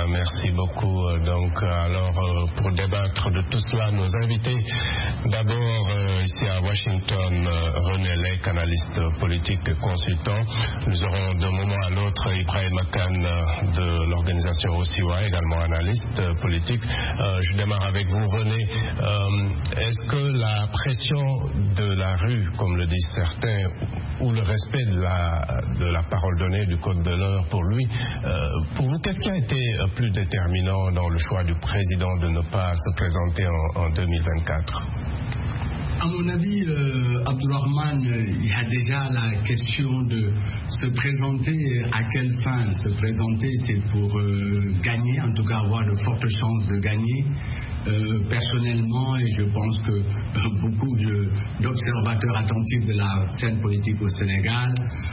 merci beaucoup. Donc, alors, pour débattre de tout cela, nos invités, d'abord ici à Washington, René Lake, analyste politique et consultant. Nous aurons d'un moment à l'autre Ibrahim Akan de l'organisation OCY, également analyste politique. Je démarre avec vous, René. Est-ce que la pression de la rue, comme le disent certains, ou le respect de la parole donnée du code de l'honneur pour lui, pour vous, qu'est-ce qui a été plus déterminant dans le choix du président de ne pas se présenter en 2024? À mon avis, Abdourahmane, il y a déjà la question de se présenter. À quelle fin se présenter? C'est pour gagner, en tout cas avoir de fortes chances de gagner. Personnellement, et je pense que beaucoup d'observateurs attentifs de la scène politique au Sénégal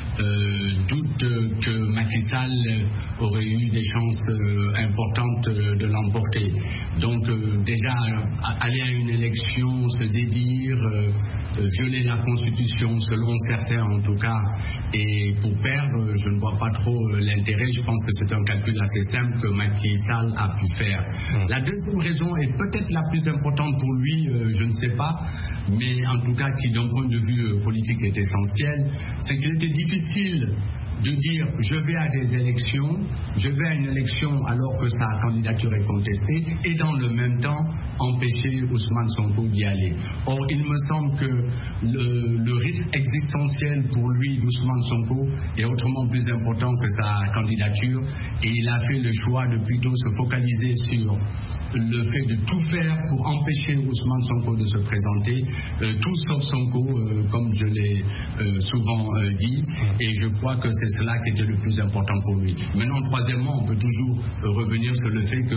doutent que Macky Sall aurait eu des chances importantes de l'emporter. Donc déjà, aller à une élection, se dédire, violer la Constitution selon certains en tout cas, et pour perdre, je ne vois pas trop l'intérêt. Je pense que c'est un calcul assez simple que Macky Sall a pu faire. La deuxième raison est peut-être la plus importante pour lui, je ne sais pas, mais en tout cas qui d'un point de vue politique est essentiel, c'est qu'il était difficile de dire je vais à des élections, je vais à une élection alors que sa candidature est contestée, et dans le même temps empêcher Ousmane Sonko d'y aller. Or il me semble que le risque existentiel pour lui d'Ousmane Sonko est autrement plus important que sa candidature, et il a fait le choix de plutôt se focaliser sur le fait de tout faire pour empêcher Ousmane Sonko de se présenter, tout sauf Sonko, comme je l'ai souvent dit, et je crois que c'est cela qui était le plus important pour lui. Maintenant, troisièmement, on peut toujours revenir sur le fait que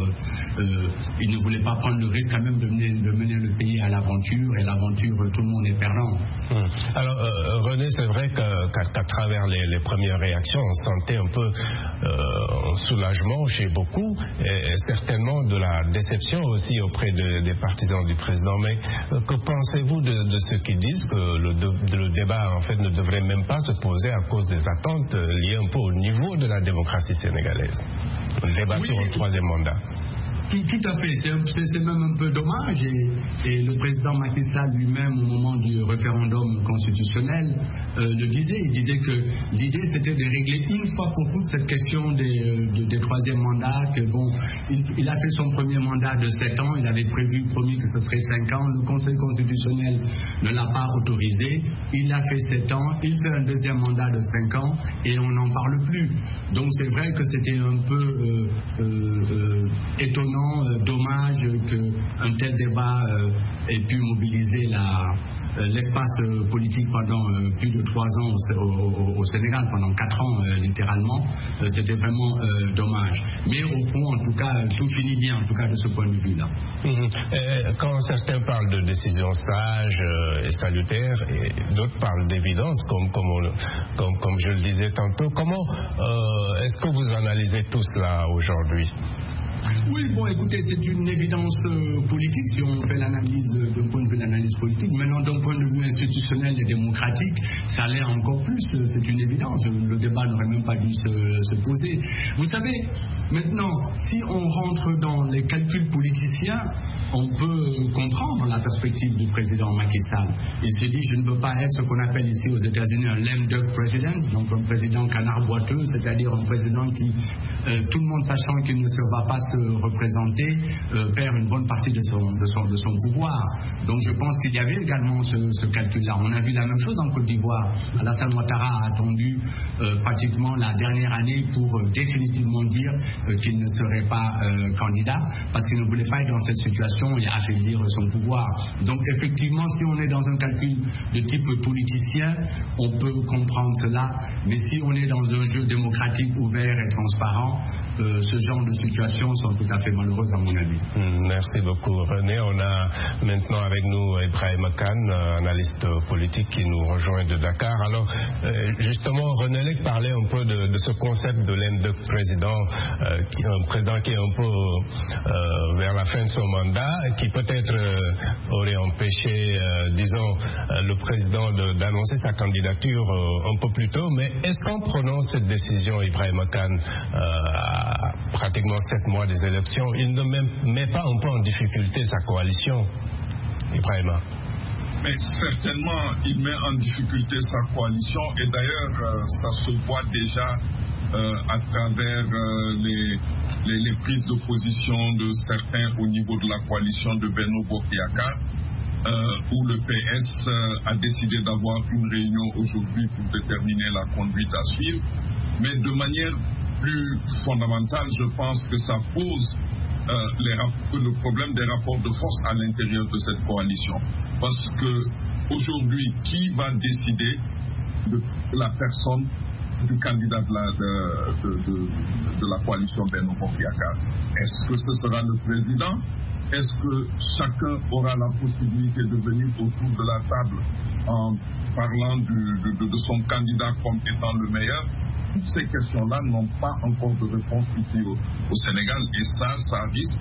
il ne voulait pas prendre le risque quand même de mener le pays à l'aventure, et l'aventure, tout le monde est perdant. Alors, René, c'est vrai qu'à travers les premières réactions, on sentait un peu un soulagement chez beaucoup, et certainement de la déception aussi auprès des partisans du président. Mais que pensez-vous de ceux qui disent que le débat en fait ne devrait même pas se poser à cause des attentes liées un peu au niveau de la démocratie sénégalaise? Le débat sur un troisième mandat. Tout à fait, c'est même un peu dommage, et le président Macky Sall lui-même au moment du référendum constitutionnel le disait. Il disait que l'idée c'était de régler une fois pour toutes cette question des troisième mandats, que il a fait son premier mandat de 7 ans, il avait promis que ce serait 5 ans, le Conseil constitutionnel ne l'a pas autorisé, il a fait 7 ans, il fait un deuxième mandat de 5 ans et on n'en parle plus. Donc c'est vrai que c'était un peu étonnant, dommage qu'un tel débat ait pu mobiliser l'espace politique pendant plus de 3 ans au Sénégal, pendant 4 ans littéralement. C'était vraiment dommage. Mais au fond, en tout cas, tout finit bien, en tout cas de ce point de vue-là. Quand certains parlent de décision sage et salutaire, et d'autres parlent d'évidence, comme je le disais tantôt, comment est-ce que vous analysez tout cela aujourd'hui? Oui, écoutez, c'est une évidence politique si on fait l'analyse d'un point de vue d'analyse politique. Maintenant, d'un point de vue institutionnel et démocratique, ça l'est encore plus, c'est une évidence. Le débat n'aurait même pas dû se poser. Vous savez, maintenant, si on rentre dans les calculs politiciens, on peut comprendre la perspective du président Macky Sall. Il se dit, je ne veux pas être ce qu'on appelle ici aux États-Unis un lame duck president, donc un président canard boiteux, c'est-à-dire un président qui, tout le monde sachant qu'il ne se va pas se représenter, perd une bonne partie de son pouvoir. Donc je pense qu'il y avait également ce calcul-là. On a vu la même chose en Côte d'Ivoire. Alassane Ouattara a attendu pratiquement la dernière année pour définitivement dire qu'il ne serait pas candidat, parce qu'il ne voulait pas être dans cette situation et affaiblir son pouvoir. Donc effectivement, si on est dans un calcul de type politicien, on peut comprendre cela, mais si on est dans un jeu démocratique ouvert et transparent, ce genre de situations sont tout à fait malheureuses à mon avis. Merci beaucoup René. On a maintenant avec nous Ibrahim Akan, analyste politique qui nous rejoint de Dakar. Alors justement, René Lake parlait un peu de ce concept de lame duck président, un président qui est un peu vers la fin de son mandat, qui peut-être aurait empêché, disons, le président d'annoncer sa candidature un peu plus tôt. Mais est-ce qu'en prenant cette décision, Ibrahim Akan, pratiquement 7 mois des élections, il ne met pas un peu en difficulté sa coalition, Ibrahima? Mais certainement, il met en difficulté sa coalition, et d'ailleurs, ça se voit déjà à travers les prises de position de certains au niveau de la coalition de Benno Bokk Yakaar, où le PS a décidé d'avoir une réunion aujourd'hui pour déterminer la conduite à suivre. Mais de manière plus fondamentale, je pense que ça pose le problème des rapports de force à l'intérieur de cette coalition. Parce que aujourd'hui, qui va décider de la personne du candidat de la coalition Benno Bokk Yakaar? Est-ce que ce sera le président? Est-ce que chacun aura la possibilité de venir autour de la table en parlant de son candidat comme étant le meilleur? Toutes ces questions-là n'ont pas encore de réponse ici au Sénégal, et ça risque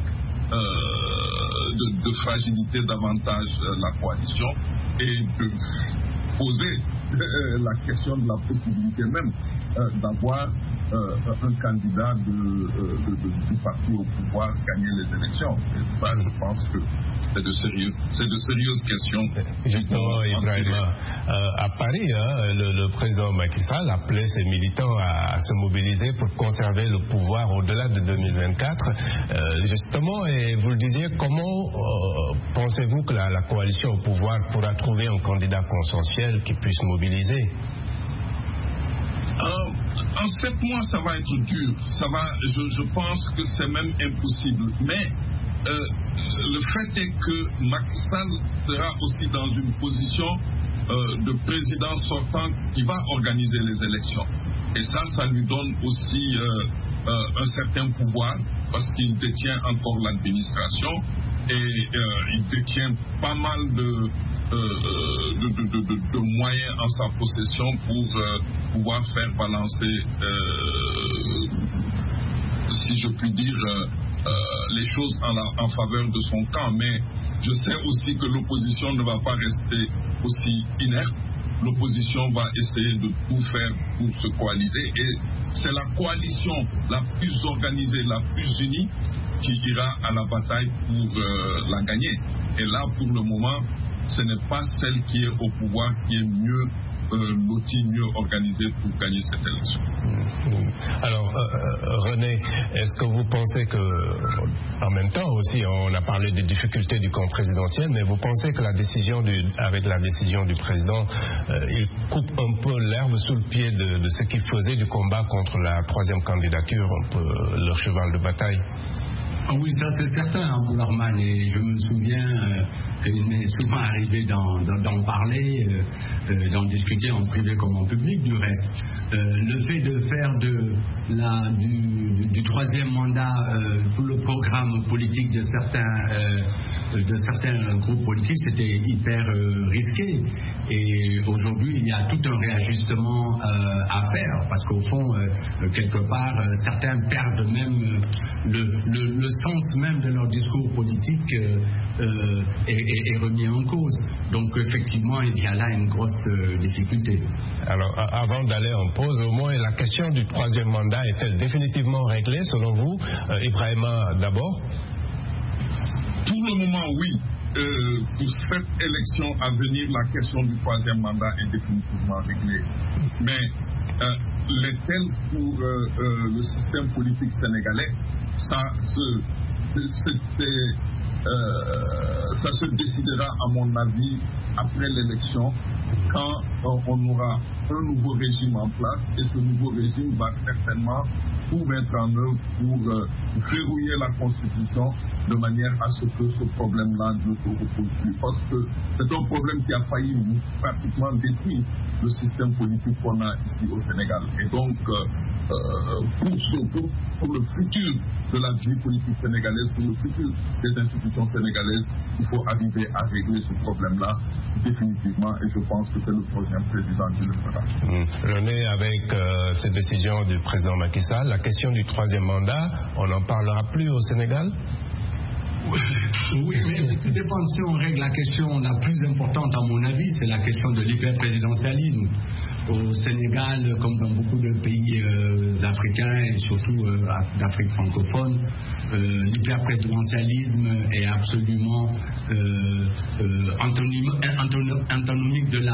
de fragiliter davantage la coalition et de poser la question de la possibilité même d'avoir un candidat du parti au pouvoir gagner les élections. Et ça, je pense que c'est de sérieuses questions. Justement, Ibrahima, à Paris, le président Macky Sall appelait ses militants à se mobiliser pour conserver le pouvoir au-delà de 2024. Justement, et vous le disiez, comment pensez-vous que la coalition au pouvoir pourra trouver un candidat consensuel qui puisse mobiliser? En 7 mois, ça va être dur. Je pense que c'est même impossible. Mais le fait est que Macky Sall sera aussi dans une position de président sortant qui va organiser les élections. Et ça lui donne aussi un certain pouvoir, parce qu'il détient encore l'administration et il détient pas mal de moyens en sa possession pour pouvoir faire balancer, si je puis dire, les choses en faveur de son camp. Mais je sais aussi que l'opposition ne va pas rester aussi inerte. L'opposition va essayer de tout faire pour se coaliser, et c'est la coalition la plus organisée, la plus unie qui ira à la bataille pour la gagner. Et là, pour le moment, ce n'est pas celle qui est au pouvoir qui est mieux lotie, mieux organisée pour gagner cette élection. Alors, René, est-ce que vous pensez que, en même temps aussi, on a parlé des difficultés du camp présidentiel, mais vous pensez que avec la décision du président, il coupe un peu l'herbe sous le pied de ce qu'il faisait du combat contre la troisième candidature, un peu leur cheval de bataille? Oui, ça c'est certain, Abdourahmane, et je me souviens qu'il m'est souvent arrivé d'en parler, d'en discuter en privé comme en public du reste. Le fait de faire du troisième mandat tout le programme politique de certains groupes politiques, c'était hyper risqué. Et aujourd'hui, il y a tout un réajustement à faire, parce qu'au fond, quelque part, certains perdent même le sens même de leur discours politique est remis en cause. Donc effectivement, il y a là une grosse difficulté. Alors, avant d'aller en pause, au moins la question du troisième mandat est-elle définitivement réglée selon vous? Ibrahima d'abord. Pour le moment, oui. Pour cette élection à venir, la question du troisième mandat est définitivement réglée. Mais l'est-elle pour le système politique sénégalais? Ça se décidera, à mon avis, après l'élection, quand on aura un nouveau régime en place, et ce nouveau régime va certainement tout mettre en œuvre pour verrouiller la Constitution de manière à ce que ce problème-là ne se repose plus. Parce que c'est un problème qui a failli pratiquement détruire le système politique qu'on a ici au Sénégal. Et donc, pour le futur de la vie politique sénégalaise, pour le futur des institutions sénégalaises, il faut arriver à régler ce problème-là définitivement, et je pense que c'est le prochain président qui le fera. René, avec cette décision du président Macky Sall, la question du troisième mandat, on n'en parlera plus au Sénégal? Oui, mais tout dépend. Si on règle la question la plus importante, à mon avis, c'est la question de l'hyper-présidentialisme. Au Sénégal, comme dans beaucoup de pays africains et surtout d'Afrique francophone, l'hyperprésidentialisme est absolument antinomique de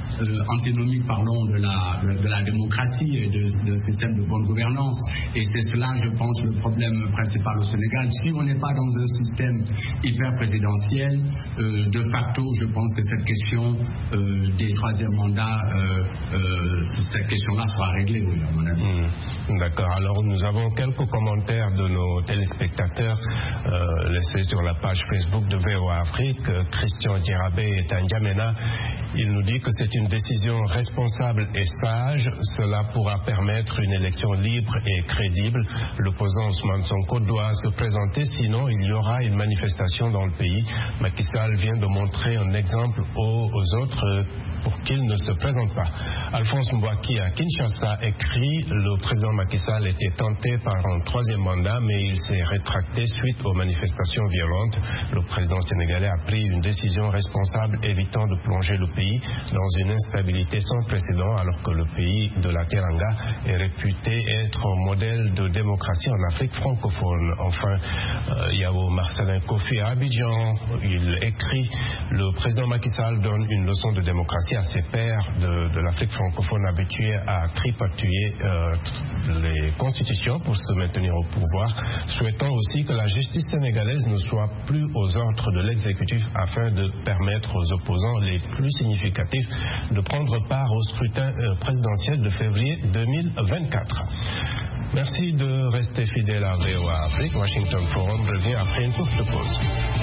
la démocratie et de système de bonne gouvernance. Et c'est cela, je pense, le problème principal au Sénégal. Si on n'est pas dans un système hyper-présidentiel, de facto, je pense que cette question des troisième mandats, cette question-là sera réglée, oui, à mon avis. D'accord. Alors, nous avons quelques commentaires de nos téléspectateurs laissés sur la page Facebook de VOA Afrique. Christian Djerabé est un N'Djamena. Il nous dit que c'est une décision responsable et sage. Cela pourra permettre une élection libre et crédible. L'opposant Ousmane Sonko doit se présenter, sinon il y aura une manifestation dans le pays. Macky Sall vient de montrer un exemple aux autres pour qu'il ne se présente pas. Alphonse Mbouaki à Kinshasa écrit: le président Macky Sall était tenté par un troisième mandat, mais il s'est rétracté suite aux manifestations violentes. Le président sénégalais a pris une décision responsable, évitant de plonger le pays dans une instabilité sans précédent, alors que le pays de la Teranga est réputé être un modèle de démocratie en Afrique francophone. Enfin, Yao Marcelin Kofi à Abidjan, il écrit: le président Macky Sall donne une leçon de démocratie à ses pairs de l'Afrique francophone habitués à tripatouiller les constitutions pour se maintenir au pouvoir, souhaitant aussi que la justice sénégalaise ne soit plus aux ordres de l'exécutif afin de permettre aux opposants les plus significatifs de prendre part au scrutin présidentiel de février 2024. Merci de rester fidèle à VOA Afrique. Washington Forum revient après une courte pause.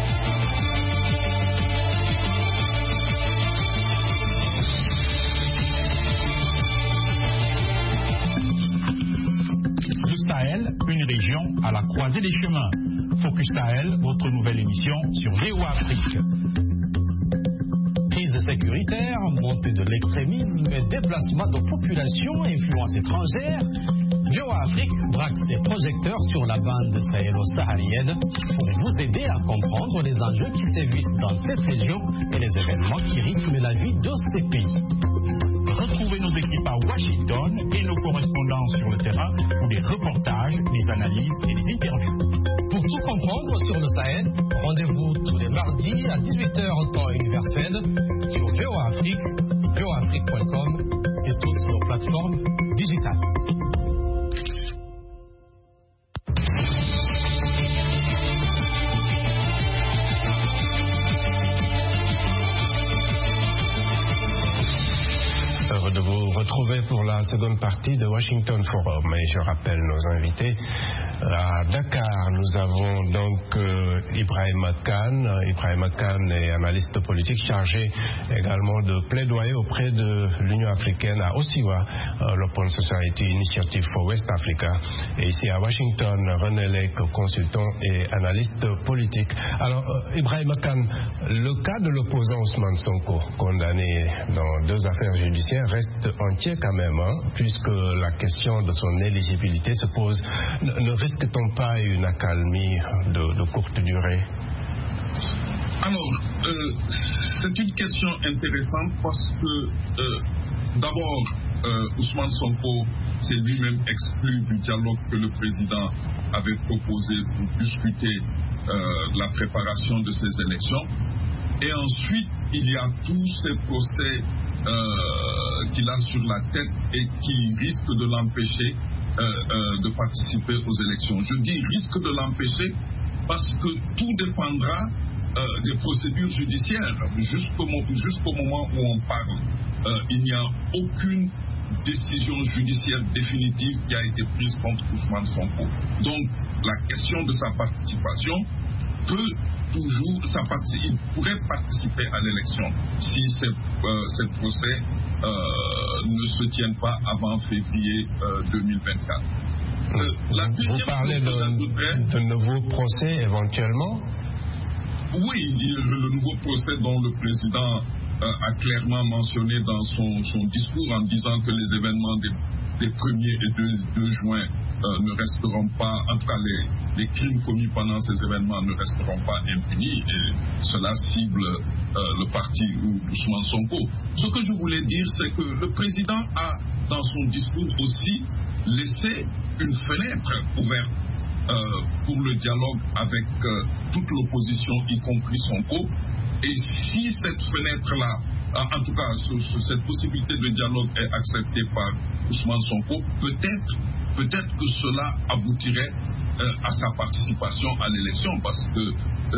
Une région à la croisée des chemins. Focus Sahel, votre nouvelle émission sur VOA Afrique. Crise sécuritaire, montée de l'extrémisme et déplacement de populations, influence étrangère. VOA Afrique braque ses projecteurs sur la bande sahélo-saharienne pour vous aider à comprendre les enjeux qui sévissent dans cette région et les événements qui rythment la vie de ces pays. Retrouvez nos équipes à Washington et nos correspondants sur le terrain pour des reportages, des analyses et des interviews. Pour tout comprendre sur le Sahel, rendez-vous tous les mardis à 18h au temps universel sur VOA Afrique, voaafrique.com et toutes nos plateformes digitales. De vous retrouver pour la seconde partie de Washington Forum. Et je rappelle nos invités. À Dakar, nous avons donc Ibrahima Kane. Ibrahima Kane est analyste politique chargé également de plaidoyer auprès de l'Union africaine à Osiwa, l'Open Society Initiative for West Africa. Et ici à Washington, René Lek, consultant et analyste politique. Alors, Ibrahima Kane, le cas de l'opposant Ousmane Sonko, condamné dans 2 affaires judiciaires, reste entier quand même, puisque la question de son éligibilité se pose. Ne risque-t-on pas une accalmie de courte durée? Alors, c'est une question intéressante parce que d'abord, Ousmane Sonko s'est lui-même exclu du dialogue que le président avait proposé pour discuter la préparation de ces élections. Et ensuite, il y a tous ces procès qu'il a sur la tête et qui risquent de l'empêcher de participer aux élections. Je dis risque de l'empêcher parce que tout dépendra des procédures judiciaires. Jusqu'au moment où on parle, il n'y a aucune décision judiciaire définitive qui a été prise contre Ousmane Sonko. Donc, la question de sa participation peut toujours, il pourrait participer à l'élection si ces procès ne se tiennent pas avant février 2024. Vous parlez de nouveaux procès éventuellement? Oui, le nouveau procès dont le président a clairement mentionné dans son discours en disant que les événements des 1er et 2 juin ne resteront pas, en tout cas les crimes commis pendant ces événements ne resteront pas impunis, et cela cible le parti Ousmane Sonko. Ce que je voulais dire, c'est que le président a, dans son discours aussi, laissé une fenêtre ouverte pour le dialogue avec toute l'opposition, y compris Sonko. Et si cette fenêtre-là, en tout cas cette possibilité de dialogue est acceptée par Ousmane Sonko, peut-être que cela aboutirait à sa participation à l'élection, parce que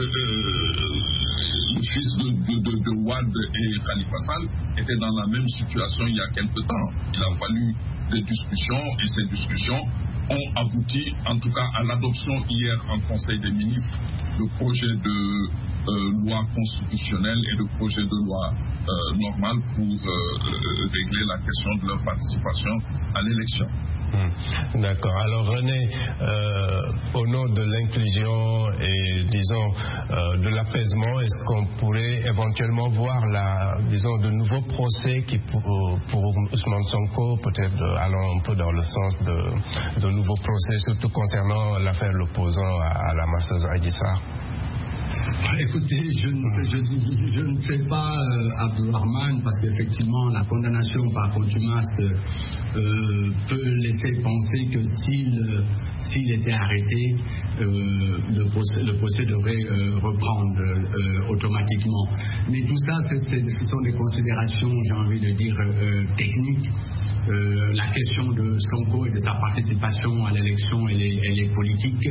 le fils de Wade et Khalifa Sall étaient dans la même situation il y a quelque temps. Il a fallu des discussions, et ces discussions ont abouti en tout cas à l'adoption hier en Conseil des ministres de projet de loi constitutionnelle et de projet de loi normale pour régler la question de leur participation à l'élection. D'accord. Alors René, au nom de l'inclusion et disons de l'apaisement, est-ce qu'on pourrait éventuellement voir de nouveaux procès qui pour Ousmane Sonko, peut-être allant un peu dans le sens de nouveaux procès, surtout concernant l'affaire l'opposant à la masseuse Adji Sarr? Écoutez, je ne sais pas, Abdourahmane, parce qu'effectivement, la condamnation par contumace peut laisser penser que s'il était arrêté, le procès devrait reprendre automatiquement. Mais tout ça, ce sont des considérations, j'ai envie de dire, techniques. La question de Sonko et de sa participation à l'élection, elle est politique.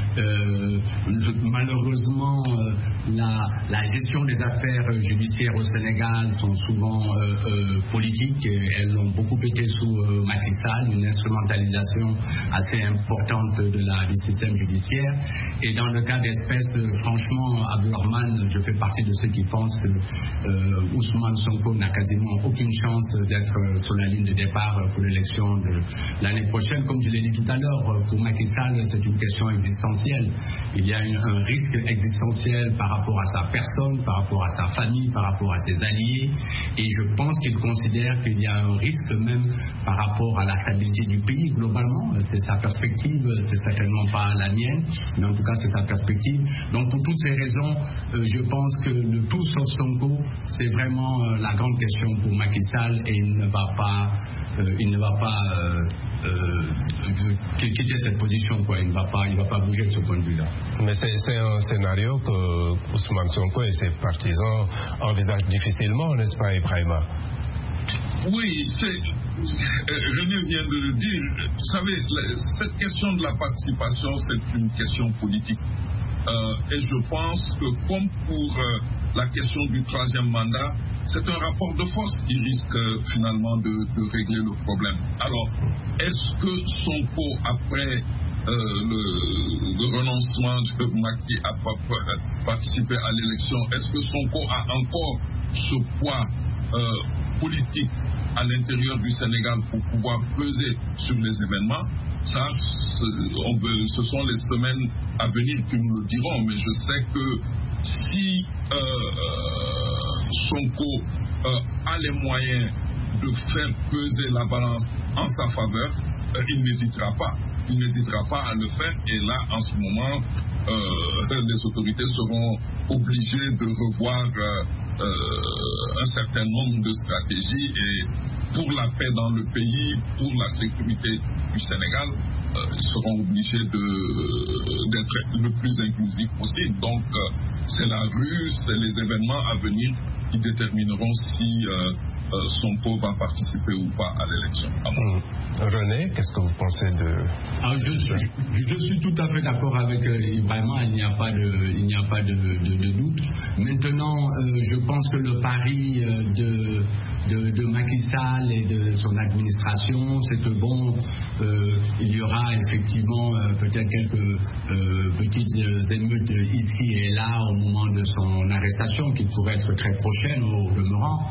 Malheureusement, la gestion des affaires judiciaires au Sénégal sont souvent politiques. Elles ont beaucoup été sous Macky Sall, une instrumentalisation assez importante du système judiciaire. Et dans le cas d'espèce, franchement, Abdourahmane, je fais partie de ceux qui pensent que Ousmane Sonko n'a quasiment aucune chance d'être sur la ligne de départ pour l'élection de l'année prochaine. Comme je l'ai dit tout à l'heure, pour Macky Sall, c'est une question existentielle. Il y a un risque existentiel par rapport à sa personne, par rapport à sa famille, par rapport à ses alliés. Et je pense qu'il considère qu'il y a un risque même par rapport à la stabilité du pays globalement. C'est sa perspective, c'est certainement pas la mienne, mais en tout cas c'est sa perspective. Donc pour toutes ces raisons, je pense que le tout sauf Sonko, c'est vraiment la grande question pour Macky Sall, et il ne va pas quitter cette position, quoi. Il ne va pas bouger de ce point de vue-là. Mais c'est un scénario que Ousmane Sonko et ses partisans envisagent difficilement, n'est-ce pas, Ibrahima? Oui, René vient de le dire. Vous savez, cette question de la participation, c'est une question politique. Et je pense que comme pour la question du troisième mandat, c'est un rapport de force qui risque finalement de régler le problème. Alors, est-ce que Sonko, après le renoncement de Macky à participer à l'élection, est-ce que Sonko a encore ce poids politique à l'intérieur du Sénégal pour pouvoir peser sur les événements? Ça, ce sont les semaines à venir qui nous le diront, mais je sais que si Sonko a les moyens de faire peser la balance en sa faveur, il n'hésitera pas. Il n'hésitera pas à le faire, et là, en ce moment, les autorités seront obligées de revoir un certain nombre de stratégies, et pour la paix dans le pays, pour la sécurité du Sénégal, ils seront obligés d'être le plus inclusifs possible. Donc, c'est la rue, c'est les événements à venir qui détermineront si Sonko va participer ou pas à l'élection. René, qu'est-ce que vous pensez de... Je suis tout à fait d'accord avec Ibrahima, il n'y a pas de doute. Maintenant, je pense que le pari de Macky Sall et de son administration, c'est que bon, il y aura effectivement peut-être quelques petites émeutes ici et là au moment de son arrestation, qui pourrait être très prochaine au demeurant.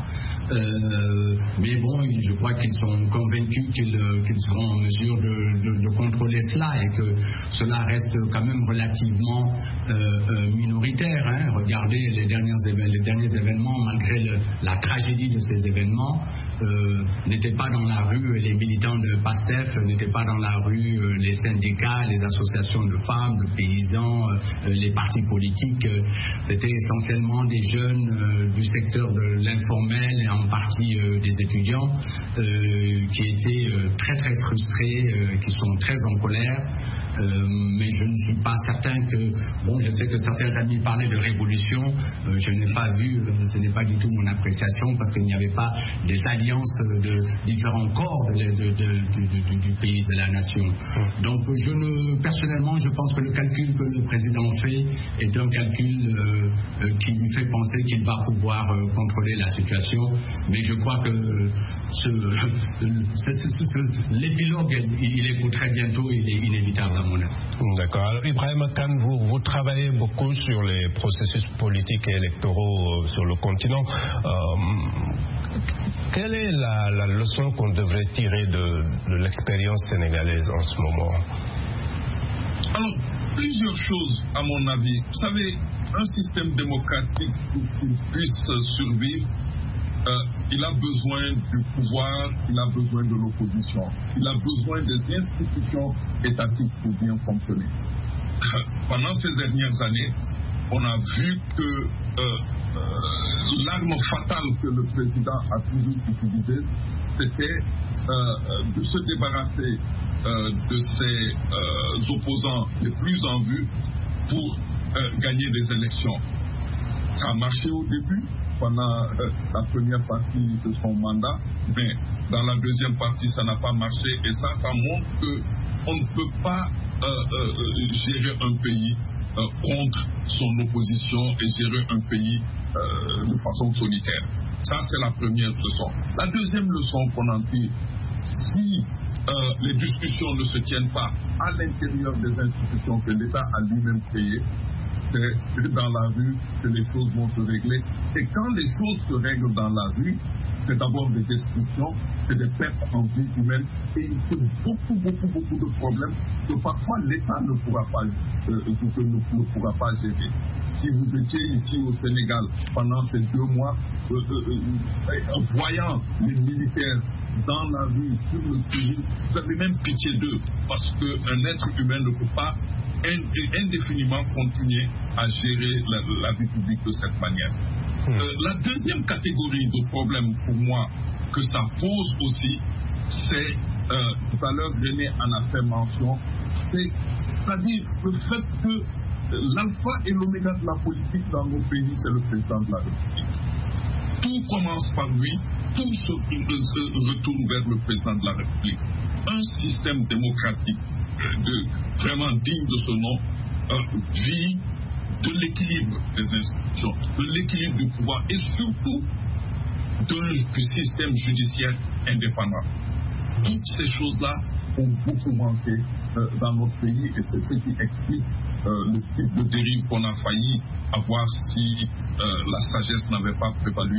Mais bon, je crois qu'ils sont convaincus qu'ils seront en mesure de contrôler cela et que cela reste quand même relativement minoritaire. Hein. Regardez les derniers événements, malgré la tragédie de ces événements, n'étaient pas dans la rue les militants de PASTEF, n'étaient pas dans la rue les syndicats, les associations de femmes, de paysans, les partis politiques. C'était essentiellement des jeunes du secteur de l'informel et en partie des étudiants qui étaient très très frustrés, qui sont très en colère. Mais je ne suis pas certain que, bon, je sais que certains amis parlaient de révolution, je n'ai pas vu, ce n'est pas du tout mon appréciation parce qu'il n'y avait pas des alliances de différents corps du pays, de la nation. Donc personnellement, je pense que le calcul que le président fait est un calcul qui lui fait penser qu'il va pouvoir contrôler la situation, mais je crois que l'épilogue, il est pour très bientôt, il est inévitable. D'accord. Alors Ibrahima Kane, vous travaillez beaucoup sur les processus politiques et électoraux sur le continent. Quelle est la leçon qu'on devrait tirer de l'expérience sénégalaise en ce moment? Alors, plusieurs choses à mon avis. Vous savez, un système démocratique pour qu'il puisse survivre, il a besoin du pouvoir, il a besoin de l'opposition, il a besoin des institutions étatiques pour bien fonctionner. Pendant ces dernières années, on a vu que l'arme fatale que le président a toujours utilisée, c'était de se débarrasser de ses opposants les plus en vue pour gagner des élections. Ça a marché au début, pendant la première partie de son mandat, mais dans la deuxième partie, ça n'a pas marché. Et ça montre qu'on ne peut pas gérer un pays contre son opposition et gérer un pays de façon solitaire. Ça, c'est la première leçon. La deuxième leçon qu'on en tire, si les discussions ne se tiennent pas à l'intérieur des institutions que l'État a lui-même créées, c'est dans la rue que les choses vont se régler. Et quand les choses se règlent dans la rue, c'est d'abord des destructions, c'est des pertes en vie humaine, et c'est beaucoup de problèmes que parfois l'État ne pourra pas gérer. Si vous étiez ici au Sénégal pendant ces 2 mois, voyant les militaires dans la rue, sur le civil, vous avez même pitié d'eux, parce qu'un être humain ne peut pas indéfiniment continuer à gérer la vie publique de cette manière. La deuxième catégorie de problèmes pour moi que ça pose aussi, c'est, tout à l'heure René en a fait mention, c'est-à-dire le fait que l'alpha et l'oméga de la politique dans nos pays, c'est le président de la République. Tout commence par lui, tout se retourne vers le président de la République. Un système démocratique vraiment digne de ce nom vit de l'équilibre des institutions, de l'équilibre du pouvoir et surtout d'un système judiciaire indépendant. Toutes ces choses-là ont beaucoup manqué dans notre pays et c'est ce qui explique le type de dérive qu'on a failli avoir si la sagesse n'avait pas prévalu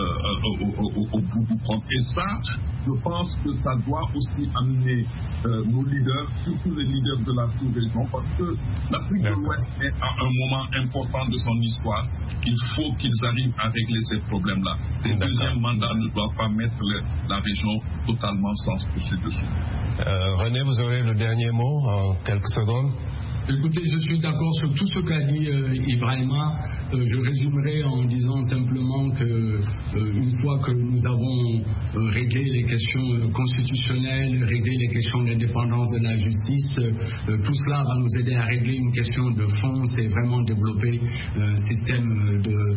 au bout du compte. Et ça, je pense que ça doit aussi amener nos leaders, surtout les leaders de la sous-région, parce que l'Afrique de l'Ouest est à un moment important de son histoire. Il faut qu'ils arrivent à régler ces problèmes-là. Les deuxièmes mandats ne doivent pas mettre la région totalement sans dessus. René, vous aurez le dernier mot en quelques secondes. Écoutez, je suis d'accord sur tout ce qu'a dit Ibrahima. Je résumerai en disant simplement que une fois que nous avons réglé les questions constitutionnelles, réglé les questions d'indépendance de la justice, tout cela va nous aider à régler une question de fond, c'est vraiment développer un système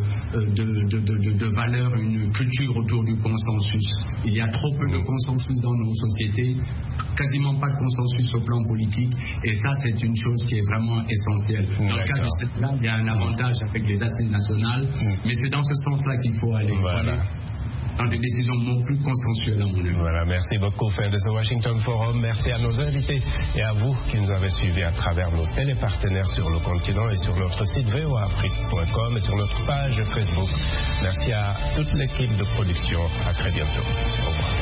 de valeurs, une culture autour du consensus. Il y a trop peu de consensus dans nos sociétés, quasiment pas de consensus au plan politique, et ça c'est une chose qui est vraiment essentielle. Dans le cas du Sénégal, il y a un avantage avec les assises nationales, mais c'est dans ce sens-là qu'il faut aller. Voilà. dans des décisions plus consensuelles à mon avis. Voilà, merci beaucoup. Fin de ce Washington Forum. Merci à nos invités et à vous qui nous avez suivis à travers nos télépartenaires sur le continent et sur notre site voaafrique.com et sur notre page Facebook. Merci à toute l'équipe de production. À très bientôt. Au revoir.